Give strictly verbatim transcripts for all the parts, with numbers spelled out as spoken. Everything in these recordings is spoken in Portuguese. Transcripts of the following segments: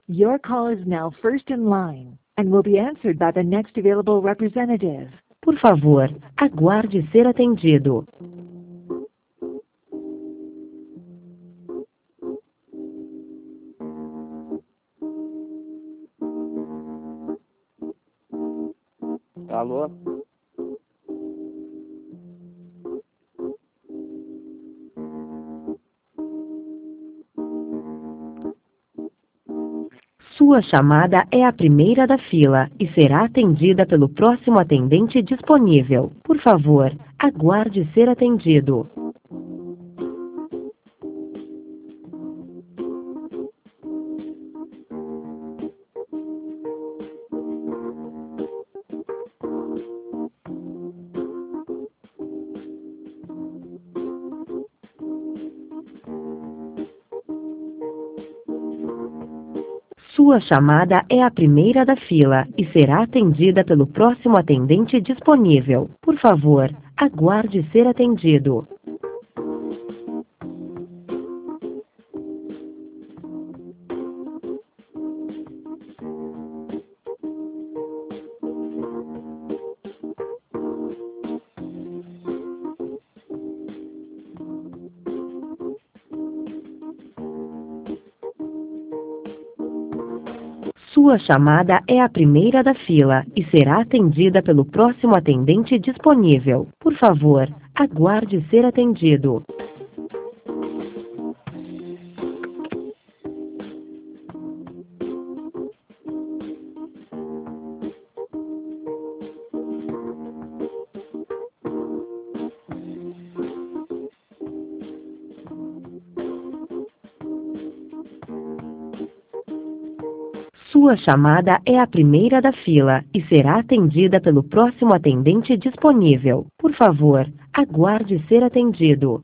Your call is now first in line and will be answered by the next available representative. Por favor, aguarde ser atendido. Alô? Sua chamada é a primeira da fila e será atendida pelo próximo atendente disponível. Por favor, aguarde ser atendido. Sua chamada é a primeira da fila e será atendida pelo próximo atendente disponível. Por favor, aguarde ser atendido. Sua chamada é a primeira da fila e será atendida pelo próximo atendente disponível. Por favor, aguarde ser atendido. Sua chamada é a primeira da fila e será atendida pelo próximo atendente disponível. Por favor, aguarde ser atendido.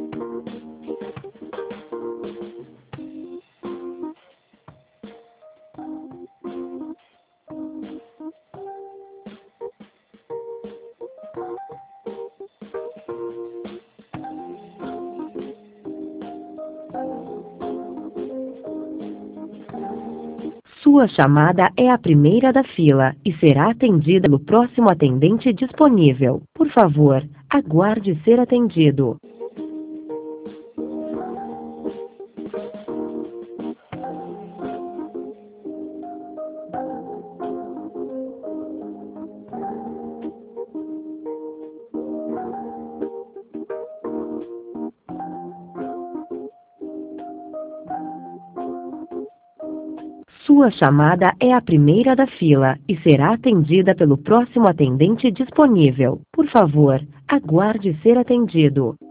Sua chamada é a primeira da fila e será atendida pelo próximo atendente disponível. Por favor, aguarde ser atendido. Sua chamada é a primeira da fila e será atendida pelo próximo atendente disponível. Por favor, aguarde ser atendido.